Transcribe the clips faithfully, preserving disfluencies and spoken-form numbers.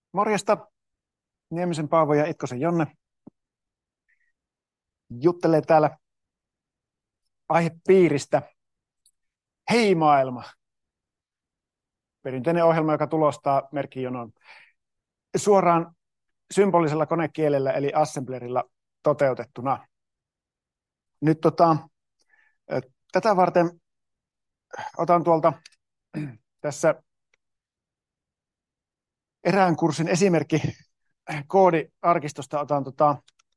Morjesta, Niemisen Paavo ja Itkosen Jonne juttelee täällä aihepiiristä Hei maailma, perinteinen ohjelma, joka tulostaa merkkijonon suoraan symbolisella konekielellä eli assemblerilla toteutettuna. Nyt tota, tätä varten otan tuolta tässä erään kurssin esimerkki koodiarkistosta otan tota,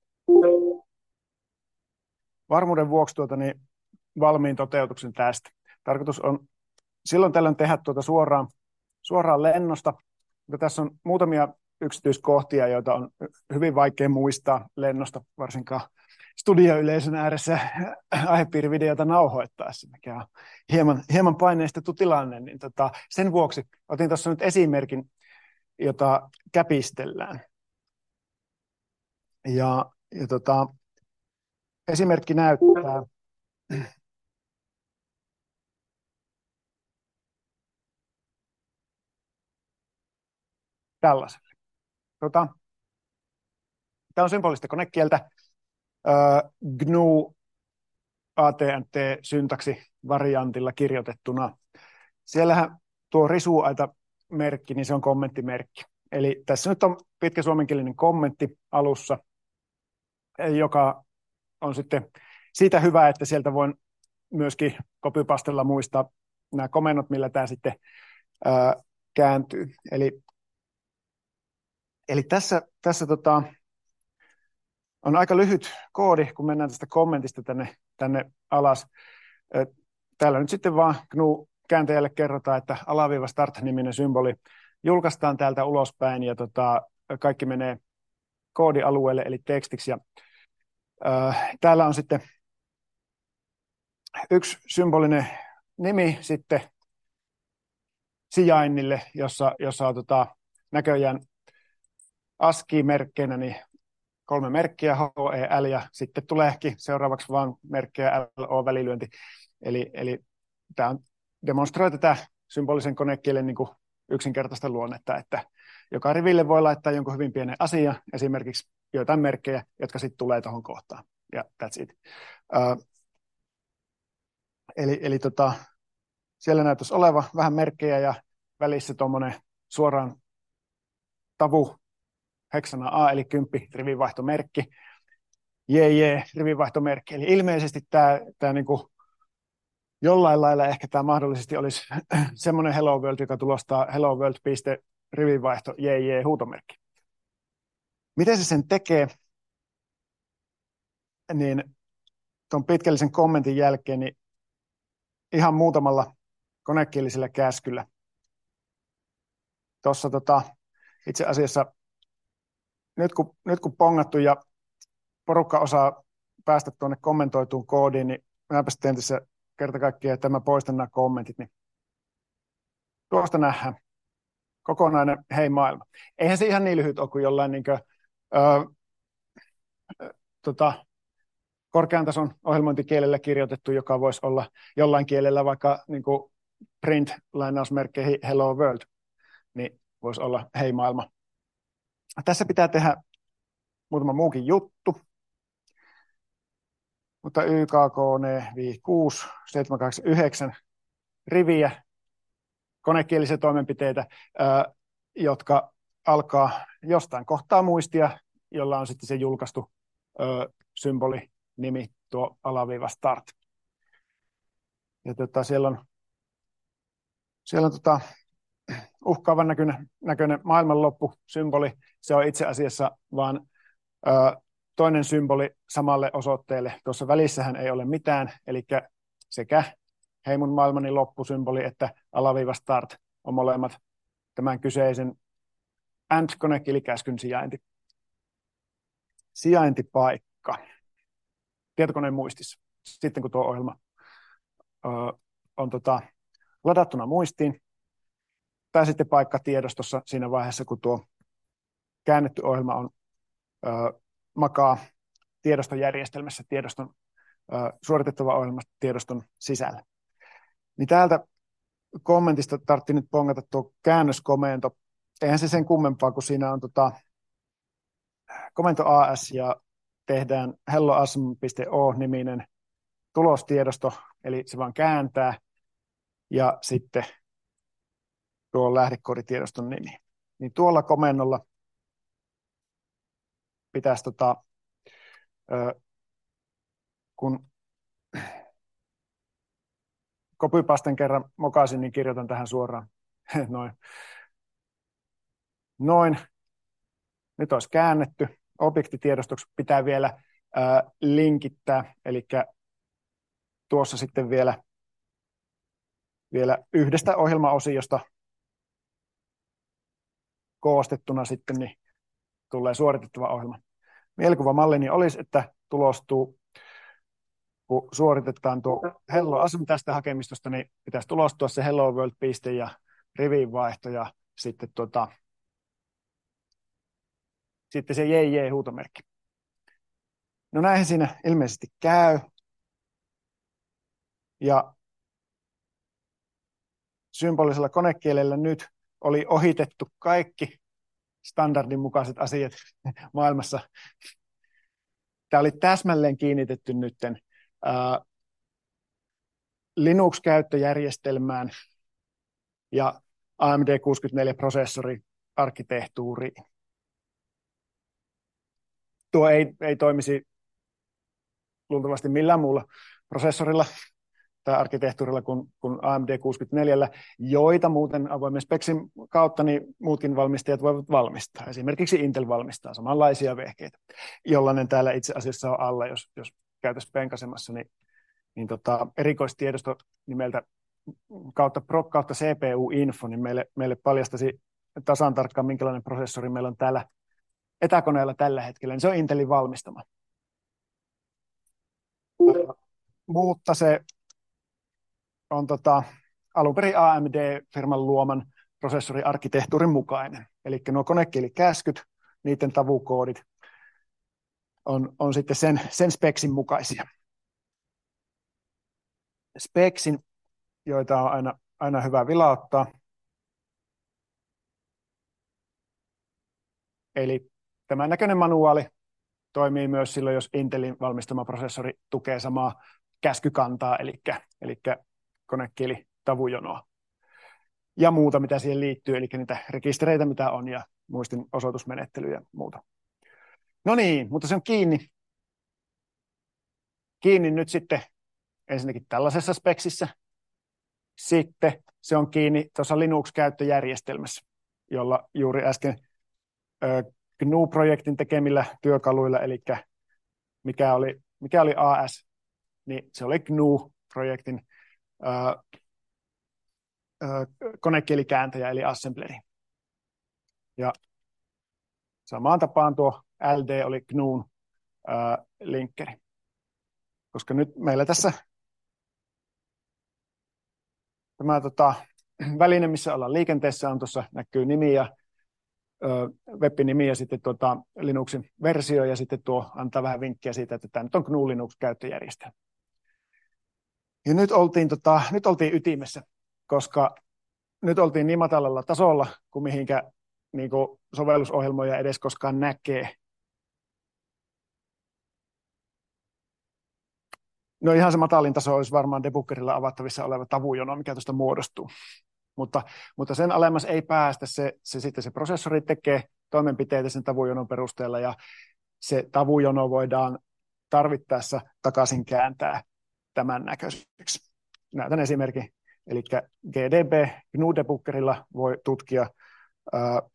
varmuuden vuoksi tuota, niin valmiin toteutuksen tästä. Tarkoitus on silloin tällöin tehdä tuota suoraan, suoraan lennosta, mutta tässä on muutamia yksityiskohtia, joita on hyvin vaikea muistaa lennosta, varsinkaan studioyleisön ääressä aihepiirivideota nauhoittaessa, mikä on hieman, hieman paineistettu tilanne. Niin tota, sen vuoksi otin tuossa nyt esimerkin, jota käpistellään. Ja, ja tota, esimerkki näyttää tällaiselle. Tota, tämä on symbolista konekieltä. Äh, G N U A T M T-syntaksi variantilla kirjoitettuna. Siellähän tuo risuaita-merkki, niin se on kommenttimerkki. Eli tässä nyt on pitkä suomenkielinen kommentti alussa, joka on sitten siitä hyvä, että sieltä voin myöskin copypastella muistaa nämä komennot, millä tämä sitten ää, kääntyy. Eli, eli tässä, tässä tota, on aika lyhyt koodi, kun mennään tästä kommentista tänne, tänne alas. Täällä nyt sitten vaan G N U-kääntäjälle kerrotaan, että alaviiva start-niminen symboli julkaistaan täältä ulospäin ja tota, kaikki menee koodialueelle eli tekstiksi. Ja, ää, täällä on sitten yksi symbolinen nimi sitten sijainnille, jossa, jossa on tota, näköjään ASCII-merkkeinä niin kolme merkkiä, H, E, L, ja sitten tuleekin seuraavaksi vaan merkkejä L, O, välilyönti. Eli, eli tämä on, demonstroi tätä symbolisen konekielen niin kuin yksinkertaista luonnetta, että joka riville voi laittaa jonkun hyvin pienen asian, esimerkiksi joitain merkkejä, jotka sitten tulee tuohon kohtaan. Ja that's it. Uh, eli eli tota, siellä näyttäisi oleva vähän merkkejä ja välissä tuommoinen suoraan tavu, heksana A, eli kymppi rivinvaihtomerkki, J J rivinvaihtomerkki. Eli ilmeisesti tämä, tämä niin kuin jollain lailla ehkä tämä mahdollisesti olisi semmoinen Hello World, joka tulostaa hello world piste rivinvaihto J J huutomerkki. Miten se sen tekee? Niin tuon pitkällisen kommentin jälkeen niin ihan muutamalla konekielisellä käskyllä. Tuossa tota, itse asiassa nyt kun, nyt kun pongattu ja porukka osaa päästä tuonne kommentoituun koodiin, niin minäpäs teen tässä kerta kaikkiaan, että mä poistan nämä kommentit, niin tuosta nähdään kokonainen hei maailma. Eihän se ihan niin lyhyt ole kuin jollain niin kuin, ö, tota, korkean tason ohjelmointikielellä kirjoitettu, joka voisi olla jollain kielellä vaikka niin kuin print-lainausmerkkeihin hello world, niin voisi olla hei maailma. Tässä pitää tehdä muutama muukin juttu, mutta Y K K N viisi kuusi seitsemän kahdeksan yhdeksän riviä, konekielisiä toimenpiteitä, jotka alkaa jostain kohtaa muistia, jolla on sitten se julkaistu symboli, nimi, tuo alaviiva start. Ja tota, siellä on, siellä on tota, uhkaavan näköinen, näköinen maailmanloppu-symboli. Se on itse asiassa vaan ö, toinen symboli samalle osoitteelle. Tuossa välissähän ei ole mitään, eli sekä hei mun maailmani loppusymboli että alaviiva start on molemmat tämän kyseisen AND-konekielikäskyn sijainti. Sijaintipaikka tietokoneen muistissa. Sitten kun tuo ohjelma ö, on tota, ladattuna muistiin, tai sitten paikka tiedostossa siinä vaiheessa, kun tuo käännetty ohjelma on ö, makaa tiedostojärjestelmässä, tiedoston, ö, suoritettava ohjelma tiedoston sisällä. Niin täältä kommentista tarvittiin nyt pongata tuo käännöskomento, eihän se sen kummempaa, kun siinä on tota, komento A S ja tehdään helloasm.o-niminen tulostiedosto, eli se vaan kääntää, ja sitten tuo lähdekooditiedoston nimi. Niin tuolla komennolla pitäisi, tota, ö, kun copypasten kerran mokaisin, niin kirjoitan tähän suoraan. Noin. Noin. Nyt olisi käännetty. Objektitiedostoksi pitää vielä ö, linkittää, eli tuossa sitten vielä, vielä yhdestä ohjelmaosiosta koostettuna sitten niin tulee suoritettava ohjelma. Mielikuvamallini olisi, että tulostuu, kun suoritetaan tuo Hello Asm tästä hakemistosta, niin pitäisi tulostua se Hello World-piste ja riviinvaihto ja sitten, tota, sitten se jee jee huutomerkki. No näinhän siinä ilmeisesti käy. Ja symbolisella konekielellä nyt oli ohitettu kaikki standardin mukaiset asiat maailmassa. Tämä oli täsmälleen kiinnitetty nytten uh, Linux-käyttöjärjestelmään ja A M D kuusikymmentäneljä-prosessori-arkkitehtuuriin. Tuo ei, ei toimisi luultavasti millään muulla prosessorilla tai arkkitehtuurilla kuin, kuin A M D kuusikymmentäneljä, joita muuten avoimen speksin kautta niin muutkin valmistajat voivat valmistaa. Esimerkiksi Intel valmistaa samanlaisia vehkeitä, jollainen täällä itse asiassa on alla, jos, jos käytäisiin penkasemassa, niin, niin tota, erikoistiedosto nimeltä kautta proc kautta C P U-info, niin meille, meille paljastaisi tasan tarkkaan, minkälainen prosessori meillä on täällä etäkoneella tällä hetkellä, niin se on Intelin valmistama. Mutta se on tota, alun perin A M D-firman luoman prosessoriarkkitehtuurin mukainen. Eli nuo konekielikäskyt, niiden tavukoodit on, on sitten sen, sen speksin mukaisia. Speksin, joita on aina, aina hyvä vilauttaa. Eli tämän näköinen manuaali toimii myös silloin, jos Intelin valmistama prosessori tukee samaa käskykantaa, eli, eli konekieli tavujonoa. Ja muuta, mitä siihen liittyy, eli niitä rekistereitä, mitä on, ja muistin osoitusmenettelyjä ja muuta. No niin, mutta se on kiinni. Kiinni nyt sitten ensinnäkin tällaisessa speksissä. Sitten se on kiinni tuossa Linux-käyttöjärjestelmässä, jolla juuri äsken G N U-projektin tekemillä työkaluilla, eli mikä oli, mikä oli A S, niin se oli G N U-projektin äh, äh, konekielikääntäjä, eli assembleri. Ja samaan tapaan tuo L D oli G N U:n äh, linkkeri. Koska nyt meillä tässä tämä tota, väline, missä ollaan liikenteessä, on tuossa näkyy nimi ja web-nimi ja sitten tuota Linuxin versio, ja sitten tuo antaa vähän vinkkiä siitä, että tämä nyt on G N U Linux-käyttöjärjestelmä. Ja nyt oltiin, tota, nyt oltiin ytimessä, koska nyt oltiin niin matalalla tasolla, kuin mihinkä niin kuin sovellusohjelmoja edes koskaan näkee. No ihan se matalin taso olisi varmaan debuggerilla avattavissa oleva tavujono, mikä tuosta muodostuu. Mutta, mutta sen alemmas ei päästä, se, se sitten se prosessori tekee toimenpiteitä sen tavujonon perusteella, ja se tavujono voidaan tarvittaessa takaisin kääntää tämän näköiseksi. Näytän esimerkin, eli GDB G N U-debuggerilla voi tutkia uh,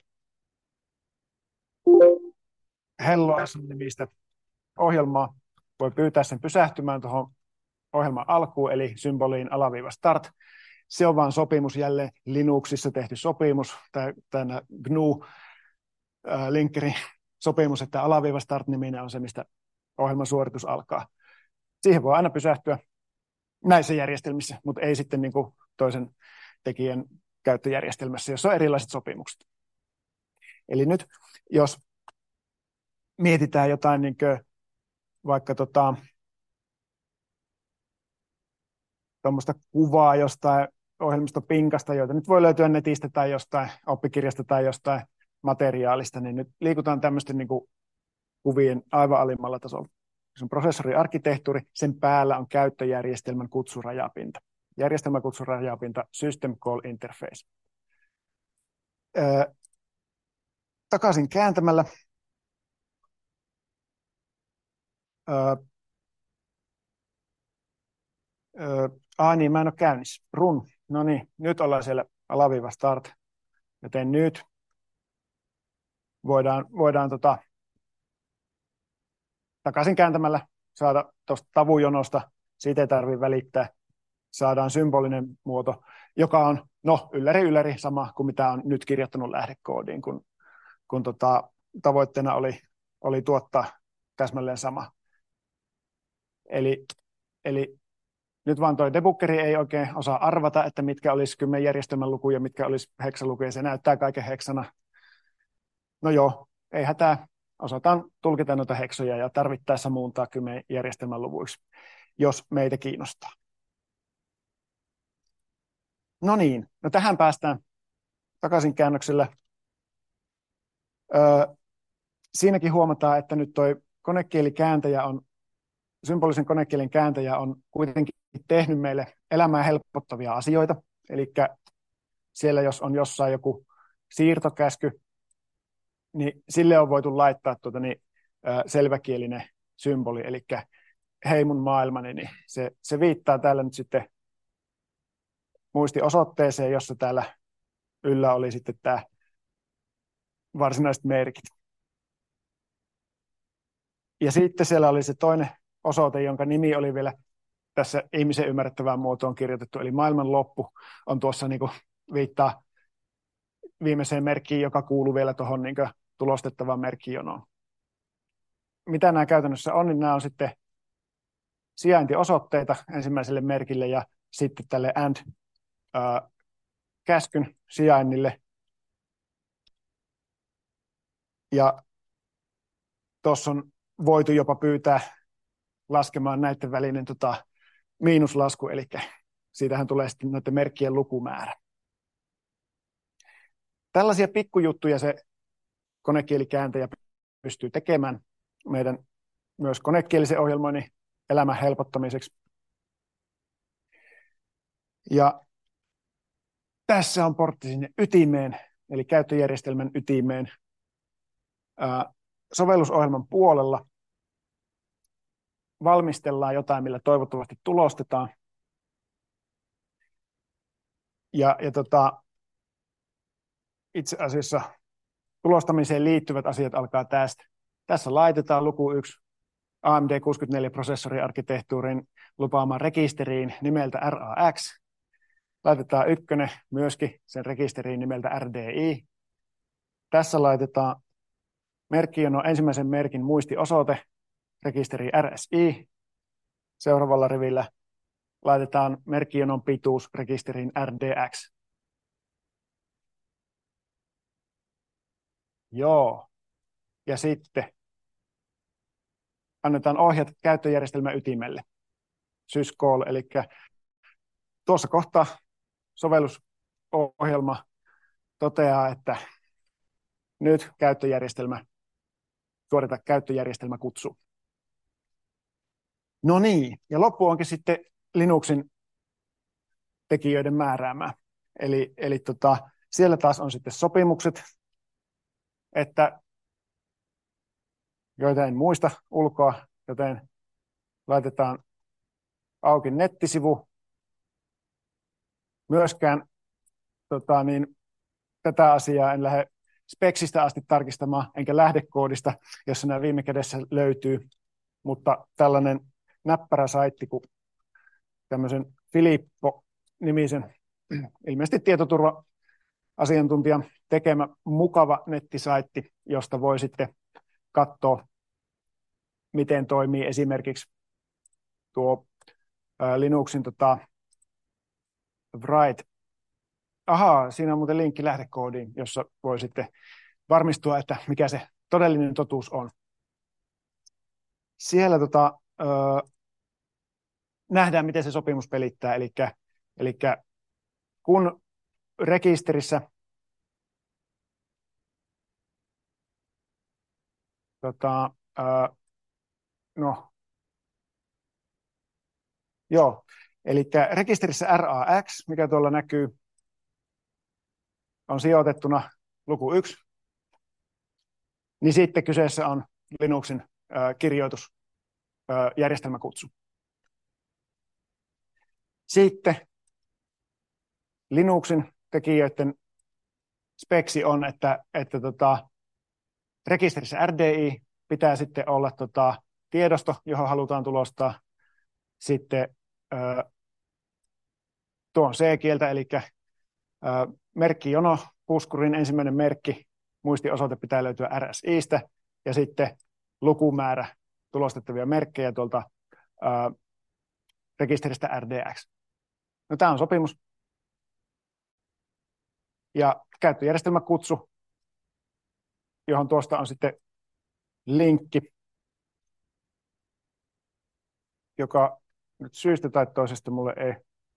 Hello-nimistä ohjelmaa, voi pyytää sen pysähtymään tuohon ohjelman alkuun, eli symboliin alaviiva start. Se on vain sopimus, jälleen Linuxissa tehty sopimus, tämä G N U-linkkerin sopimus, että alaviiva start-niminen on se, mistä ohjelman suoritus alkaa. Siihen voi aina pysähtyä näissä järjestelmissä, mutta ei sitten niin kuin toisen tekijän käyttöjärjestelmässä, jossa on erilaiset sopimukset. Eli nyt, jos mietitään jotain niin kuin vaikka tota, tuommoista kuvaa jostain ohjelmistopinkasta, joita nyt voi löytyä netistä tai jostain oppikirjasta tai jostain materiaalista, niin nyt liikutaan tämmöisten niin kuin kuvien aivan alimmalla tasolla. Se on prosessoriarkkitehtuuri, sen päällä on käyttöjärjestelmän kutsurajapinta. Järjestelmän kutsurajapinta, System Call Interface. Öö, takaisin kääntämällä. Öö, öö, ah niin, mä en ole käynnissä. Run. No niin, nyt ollaan siellä alaviiva start. Joten nyt voidaan, voidaan tota, takaisin kääntämällä saada tuosta tavujonosta, siitä ei tarvitse välittää, saadaan symbolinen muoto, joka on, no ylläri ylläri, sama kuin mitä on nyt kirjoittanut lähdekoodiin, kun, kun tota, tavoitteena oli, oli tuottaa täsmälleen sama. Eli, eli nyt vaan toi debuggeri ei oikein osaa arvata, että mitkä olisi kymmen järjestelmän lukuja, mitkä olisi heksalukuja, se näyttää kaiken heksana. No joo, ei hätää. Osataan tulkita noita heksoja ja tarvittaessa muuntaa kymmen järjestelmän luvuiksi, jos meitä kiinnostaa. No niin, no tähän päästään takaisin käännöksellä. Öö, siinäkin huomataan, että nyt toi konekielikääntäjä on, symbolisen konekielen kääntäjä on kuitenkin tehnyt meille elämää helpottavia asioita. Eli siellä jos on jossain joku siirtokäsky, niin sille on voitu laittaa tuota, niin, ö, selväkielinen symboli, eli hei mun maailmani, niin se, se viittaa täällä nyt sitten muistiosoitteeseen, jossa täällä yllä oli sitten tämä varsinaiset merkit. Ja sitten siellä oli se toinen osoite, jonka nimi oli vielä tässä ihmisen ymmärrettävään muotoon kirjoitettu, eli maailman loppu on tuossa niin kuin viittaa viimeiseen merkkiin, joka kuuluu vielä tuohon niin kuin tulostettavaan merkkijonoon. Mitä nämä käytännössä on, niin nämä on sitten sijaintiosoitteita ensimmäiselle merkille ja sitten tälle and-käskyn sijainnille. Ja tuossa on voitu jopa pyytää laskemaan näiden välinen tota, miinuslasku, eli siitähän tulee sitten näiden merkkien lukumäärä. Tällaisia pikkujuttuja se konekielikääntäjä pystyy tekemään meidän myös konekielisen ohjelmoinnin elämän helpottamiseksi. Ja tässä on portti sinne ytimeen, eli käyttöjärjestelmän ytimeen. Ää, sovellusohjelman puolella valmistellaan jotain, millä toivottavasti tulostetaan. Ja, ja tota, itse asiassa tulostamiseen liittyvät asiat alkaa tästä. Tässä laitetaan luku yksi A M D kuusikymmentäneljä-prosessoriarkkitehtuurin lupaamaan rekisteriin nimeltä R A X. Laitetaan ykkönen myöskin sen rekisteriin nimeltä R D I. Tässä laitetaan merkkijono ensimmäisen merkin muistiosoite rekisteriin R S I. Seuraavalla rivillä laitetaan merkkijonon pituus rekisteriin R D X. Joo. Ja sitten annetaan ohjat käyttöjärjestelmän ytimelle. Syscall, eli tuossa kohtaa sovellusohjelma toteaa, että nyt käyttöjärjestelmä, suorita käyttöjärjestelmäkutsu. No niin, ja loppu onkin sitten Linuxin tekijöiden määräämää. Eli, eli tota, siellä taas on sitten sopimukset, että joita en muista ulkoa, joten laitetaan auki nettisivu. Myöskään tota, niin, tätä asiaa en lähde speksistä asti tarkistamaan, enkä lähdekoodista, jossa nämä viime kädessä löytyy, mutta tällainen näppärä saitti, kun tämmöisen Filippo-nimisen, ilmeisesti tietoturva-asiantuntijan tekemä mukava nettisaitti, josta voi sitten katsoa, miten toimii esimerkiksi tuo ää, Linuxin tota, Write. Ahaa, siinä on muuten linkki lähdekoodiin, jossa voi sitten varmistua, että mikä se todellinen totuus on. Siellä tota, ö, nähdään, miten se sopimus pelittää, eli, eli kun rekisterissä tota, ää, no, joo, eli rekisterissä R A X, mikä tuolla näkyy, on sijoitettuna luku yksi, niin sitten kyseessä on Linuxin ää, kirjoitus, ää, järjestelmäkutsu. Sitten Linuxin tekijöiden speksi on, että, että tota, rekisterissä R D I pitää sitten olla tota, tiedosto, johon halutaan tulostaa sitten ö, tuon C-kieltä, eli ö, merkkijono, puskurin ensimmäinen merkki, muistiosoite pitää löytyä R S I:stä, ja sitten lukumäärä tulostettavia merkkejä tuolta ö, rekisteristä R D X. No, tämä on sopimus. Ja käyttöjärjestelmäkutsu, johon tuosta on sitten linkki, joka nyt syystä tai toisesta mulle ei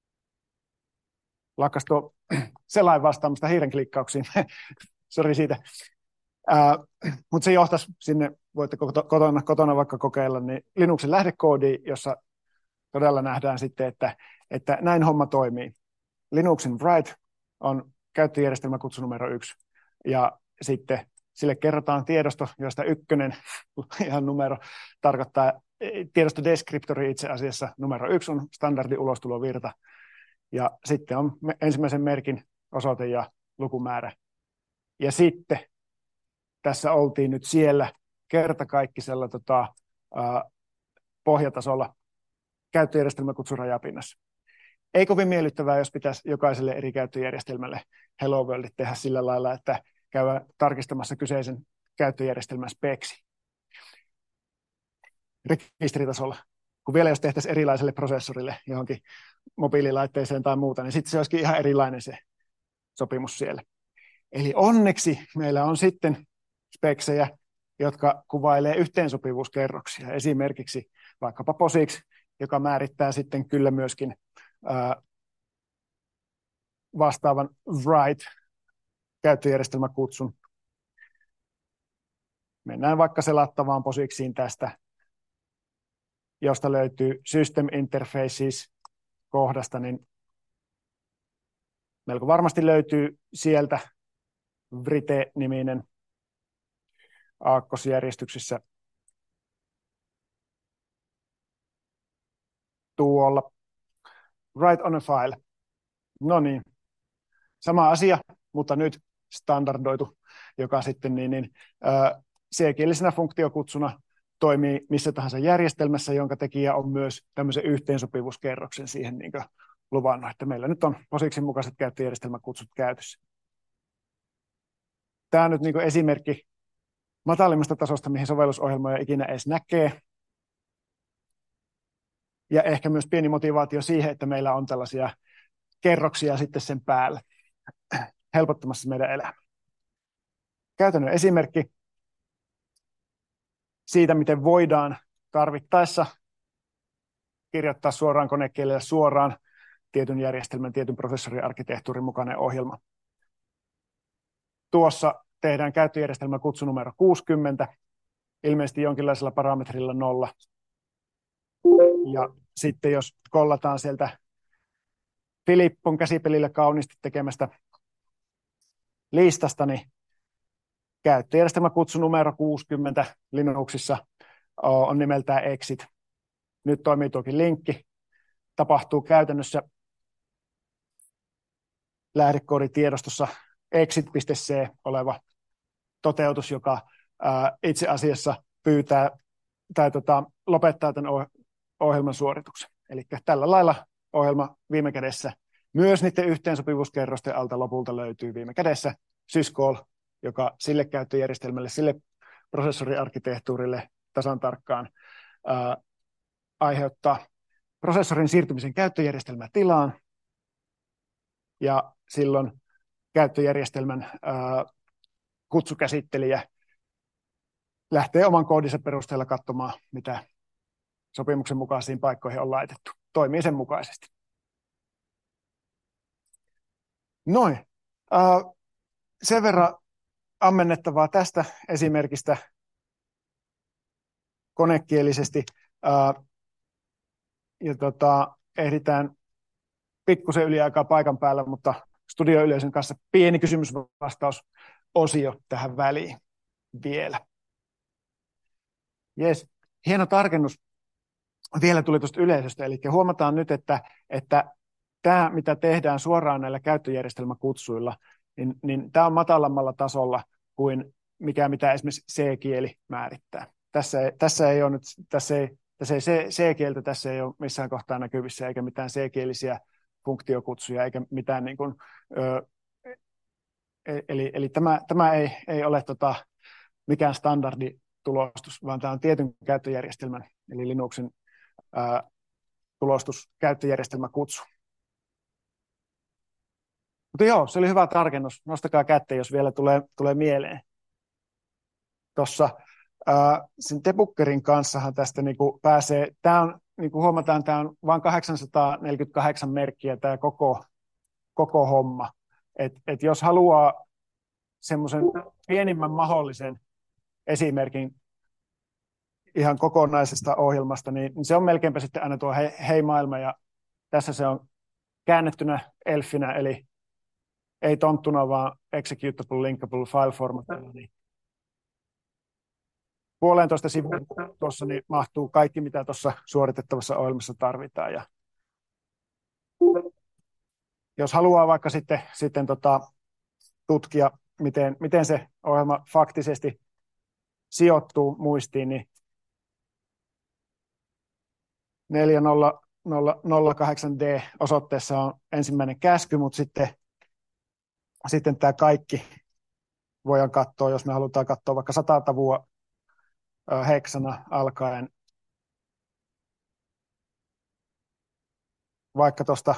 lakkas tuo selain vastaamasta hiirenklikkauksiin. Sori siitä. Uh, mutta se johtaisi sinne, voitte kotona, kotona vaikka kokeilla, niin Linuxin lähdekoodi, jossa todella nähdään sitten, että, että näin homma toimii. Linuxin write on käyttöjärjestelmäkutsu numero yksi, ja sitten sille kerrotaan tiedosto, josta ykkönen, ihan numero, tarkoittaa tiedostodeskriptori itse asiassa. Numero yksi on standardi ulostulovirta, ja sitten on ensimmäisen merkin osoite ja lukumäärä. Ja sitten tässä oltiin nyt siellä kertakaikkisella tota, ää, pohjatasolla käyttöjärjestelmäkutsun rajapinnassa. Ei kovin miellyttävää, jos pitäisi jokaiselle eri käyttöjärjestelmälle Hello Worldit tehdä sillä lailla, että käydään tarkistamassa kyseisen käyttöjärjestelmän speksi rekisteritasolla. Kun vielä jos tehtäisiin erilaiselle prosessorille johonkin mobiililaitteeseen tai muuta, niin sitten se olisikin ihan erilainen se sopimus siellä. Eli onneksi meillä on sitten speksejä, jotka kuvailee yhteensopivuuskerroksia. Esimerkiksi vaikkapa POSIX, joka määrittää sitten kyllä myöskin ää, vastaavan write käyttöjärjestelmäkutsun. Mennään vaikka selattavaan POSIXiin tästä, josta löytyy System Interfaces kohdasta, niin melko varmasti löytyy sieltä Vrite-niminen aakkosjärjestyksessä tuolla. Write on a file. No niin, sama asia, mutta nyt standardoitu, joka sitten niin, niin, äh, C-kielisenä funktiokutsuna toimii missä tahansa järjestelmässä, jonka tekijä on myös tämmöisen yhteensopivuuskerroksen siihen niin kuin luvannut, että meillä nyt on POSIXin mukaiset käyttöjärjestelmäkutsut käytössä. Tämä on nyt niin kuin esimerkki matalimmasta tasosta, mihin sovellusohjelmoja ikinä edes näkee. Ja ehkä myös pieni motivaatio siihen, että meillä on tällaisia kerroksia sitten sen päällä helpottamassa meidän elämää. Käytännön esimerkki siitä, miten voidaan tarvittaessa kirjoittaa suoraan konekielellä suoraan tietyn järjestelmän, tietyn prosessoriarkkitehtuurin mukainen ohjelma. Tuossa tehdään käyttöjärjestelmä kutsu numero kuusikymmentä, ilmeisesti jonkinlaisella parametrilla nolla. Ja sitten jos kollataan sieltä Filippon käsipelillä kauniisti tekemästä listasta, niin käyttöjärjestelmä kutsu numero kuusikymmentä Linuxissa on nimeltään exit. Nyt toimii tuokin linkki. Tapahtuu käytännössä lähdekooditiedostossa exit piste c oleva toteutus, joka ää, itse asiassa pyytää tai tota, lopettaa tämän ohjelman suorituksen. Eli tällä lailla ohjelma viime kädessä myös niiden yhteensopivuuskerrosten alta lopulta löytyy viime kädessä syscall, joka sille käyttöjärjestelmälle, sille prosessoriarkkitehtuurille tasan tarkkaan ää, aiheuttaa prosessorin siirtymisen käyttöjärjestelmätilaan, ja silloin käyttöjärjestelmän ää, kutsukäsittelijä lähtee oman koodinsa perusteella katsomaan, mitä sopimuksen mukaisiin paikkoihin on laitettu. Toimii sen mukaisesti. Noin. Uh, sen verran ammennettavaa tästä esimerkistä konekielisesti. Uh, ja tota, ehditään pikkusen yliaikaa paikan päällä, mutta studioyleisön kanssa pieni kysymysvastausosio tähän väliin vielä. Jes, hieno tarkennus vielä tuli tuosta yleisöstä, eli huomataan nyt, että, että tämä, mitä tehdään suoraan näillä käyttöjärjestelmäkutsuilla, niin, niin tämä on matalammalla tasolla kuin mikä, mitä esimerkiksi C-kieli määrittää. Tässä ei, tässä ei ole nyt, tässä ei, tässä ei C-kieltä tässä ei ole missään kohtaa näkyvissä, eikä mitään C-kielisiä funktiokutsuja, eikä mitään niin kuin, ö, eli, eli tämä, tämä ei, ei ole tota, mikään standarditulostus, vaan tämä on tietyn käyttöjärjestelmän, eli Linuxin ää, tulostus, käyttöjärjestelmäkutsu. Mutta joo, se oli hyvä tarkennus. Nostakaa kättä, jos vielä tulee, tulee mieleen. Tuossa sen debuggerin kanssahan tästä niinku pääsee, tämä on, niin kuin huomataan, tämä on vain kahdeksansataaneljäkymmentäkahdeksan merkkiä tämä koko, koko homma. Et, et jos haluaa semmoisen pienimmän mahdollisen esimerkin ihan kokonaisesta ohjelmasta, niin se on melkeinpä sitten aina tuo hei, hei maailma, ja tässä se on käännettynä elfinä, eli ei tonttuna, vaan executable, linkable, file format. Niin puolentoista sivuun tuossa niin mahtuu kaikki, mitä tuossa suoritettavassa ohjelmassa tarvitaan. Ja jos haluaa vaikka sitten, sitten tota, tutkia, miten, miten se ohjelma faktisesti sijoittuu muistiin, niin neljä nolla nolla nolla kahdeksan D osoitteessa on ensimmäinen käsky, mutta sitten, sitten tämä kaikki voidaan katsoa, jos me halutaan katsoa vaikka sata tavua heksana alkaen vaikka tuosta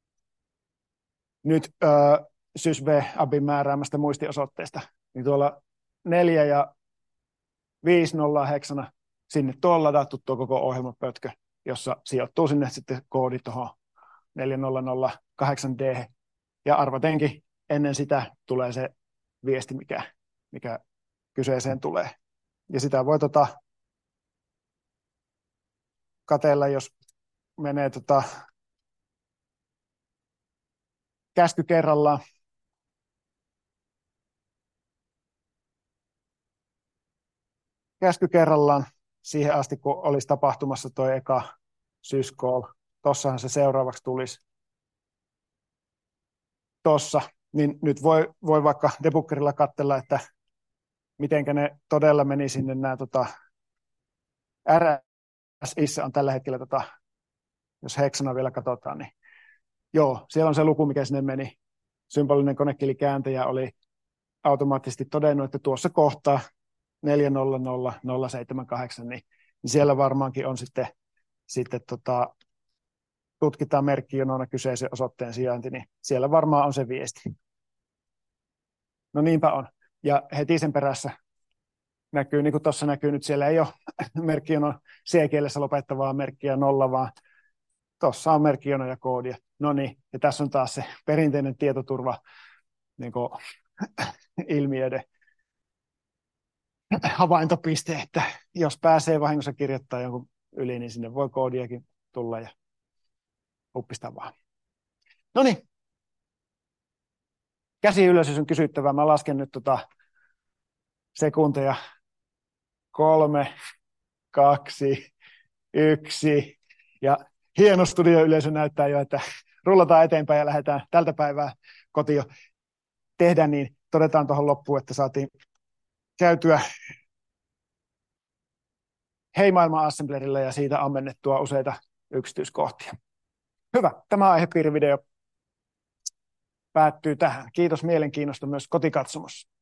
nyt äh, sysb-abin määräämästä muistiosoitteesta, niin tuolla neljä ja viisi nolla heksana sinne tuolla ladattu tuo koko ohjelmapötkö, jossa sijoittuu sinne sitten koodi tuohon neljä nolla nolla kahdeksan D, ja arvatenkin ennen sitä tulee se viesti, mikä, mikä kyseeseen tulee. Ja sitä voi tota, katsella, jos menee tota, käsky kerrallaan. Käsky kerrallaan siihen asti, kun olisi tapahtumassa tuo eka syscall. Tossahan se seuraavaksi tulisi. Tossa. Niin nyt voi, voi vaikka debuggerilla katsella, että mitenkä ne todella meni sinne nämä tota, R S-issä on tällä hetkellä, tota, jos heksana vielä katsotaan, niin joo, siellä on se luku, mikä sinne meni. Symbolinen konekielikääntäjä oli automaattisesti todennut, että tuossa kohtaa neljä nolla nolla nolla seitsemän kahdeksan, niin, niin siellä varmaankin on sitten, sitten tota, tutkitaan merkkijonona kyseisen osoitteen sijainti, niin siellä varmaan on se viesti. No niinpä on. Ja heti sen perässä näkyy, niin kuin tuossa näkyy nyt, siellä ei ole merkkijono C-kielessä lopettavaa merkkiä nolla, vaan tuossa on merkkijono ja koodia. No niin, ja tässä on taas se perinteinen tietoturva niin kuin, ilmiöiden havaintopiste, että jos pääsee vahingossa kirjoittaa jonkun yli, niin sinne voi koodiakin tulla ja uppista vaan. No niin, käsi ylös, jos on kysyttävää. Mä lasken nyt tota sekunteja. Kolme, kaksi, yksi. Ja hieno studioyleisö näyttää jo, että rullataan eteenpäin ja lähdetään tältä päivää kotiin. Tehdään niin, todetaan tuohon loppuun, että saatiin käytyä Hei maailma assemblerilla ja siitä ammennettua useita yksityiskohtia. Hyvä, tämä aihepiirivideo päättyy tähän. Kiitos mielenkiinnosta myös kotikatsomossa.